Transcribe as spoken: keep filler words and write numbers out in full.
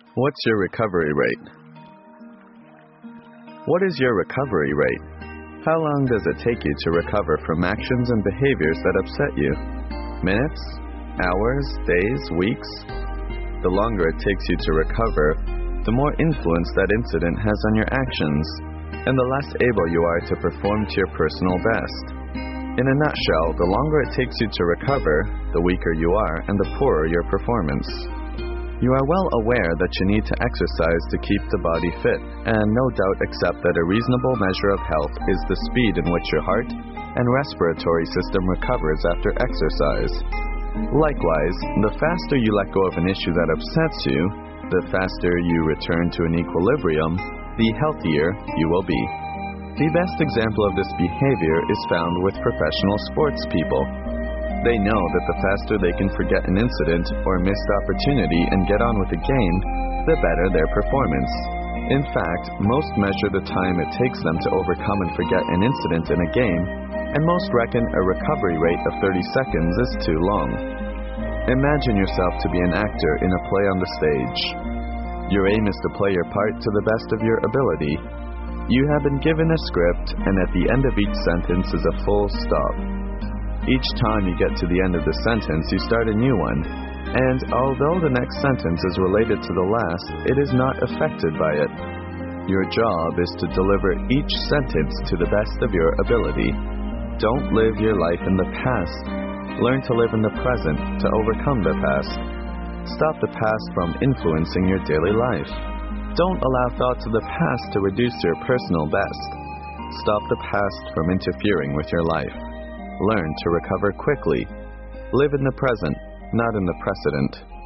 What's your recovery rate? What is your recovery rate? How long does it take you to recover from actions and behaviors that upset you? Minutes? Hours? Days? Weeks? The longer it takes you to recover, the more influence that incident has on your actions, and the less able you are to perform to your personal best. In a nutshell, the longer it takes you to recover, the weaker you are and the poorer your performance. You are well aware that you need to exercise to keep the body fit, and no doubt accept that a reasonable measure of health is the speed in which your heart and respiratory system recovers after exercise. Likewise, the faster you let go of an issue that upsets you, the faster you return to an equilibrium, the healthier you will be. The best example of this behavior is found with professional sports people. They know that the faster they can forget an incident or missed opportunity and get on with the game, the better their performance. In fact, most measure the time it takes them to overcome and forget an incident in a game, and most reckon a recovery rate of thirty seconds is too long. Imagine yourself to be an actor in a play on the stage. Your aim is to play your part to the best of your ability. You have been given a script, and at the end of each sentence is a full stop. Each time you get to the end of the sentence, you start a new one, and although the next sentence is related to the last, it is not affected by it. Your job is to deliver each sentence to the best of your ability. Don't live your life in the past. Learn to live in the present to overcome the past. Stop the past from influencing your daily life. Don't allow thoughts of the past to reduce your personal best. Stop the past from interfering with your life. Learn to recover quickly. Live in the present, not in the precedent.